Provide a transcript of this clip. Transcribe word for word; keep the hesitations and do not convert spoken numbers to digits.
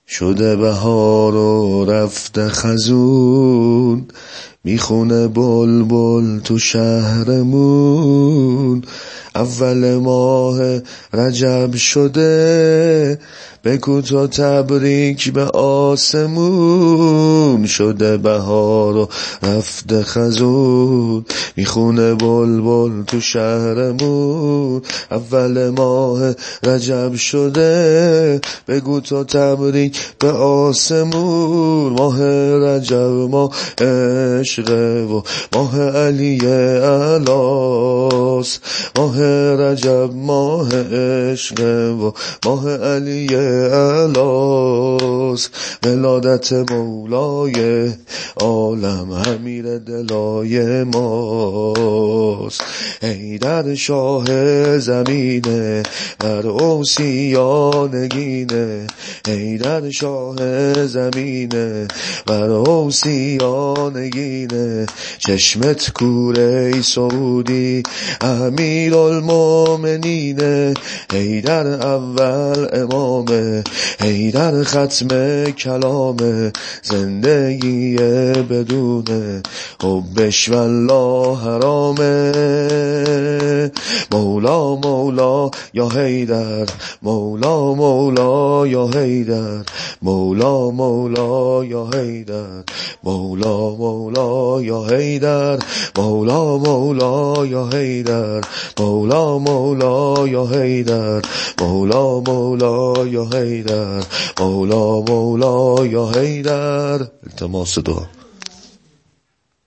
شده بهار و رفته خزون، میخونه بلبل تو شهرمون. اول ماه رجب شده، بگو تو تبریک به آسمون. شده بهار و رفته خزون، میخونه بلبل تو شهرمون. اول ماه رجب شده، بگو تو تبریک به آسمون. ماه رجب ماه عشقه و ماه علی علاس. ماه رجب ماه عشقه و ماه علی علاس. ولادت مولای عالم امیر دلای ماست. حیدر شاه زمینه بر اوصیانگینه. حیدر شاه زمینه بر اوصیانگینه. چشمت کوره ای سعودی امیر المومنینه. حیدر اول امامه، حیدر ختم کلامه. زندگی بدونه حبش والله حرامه. مولا مولا یا حیدر، مولا مولا یا حیدر. مولا مولا یا حیدر، مولا مولا یا حیدر. مولا مولا یا حیدر، مولا مولا یا حیدر. مولا مولا یا حیدر، مولا مولا یا حیدر. التماس دعا.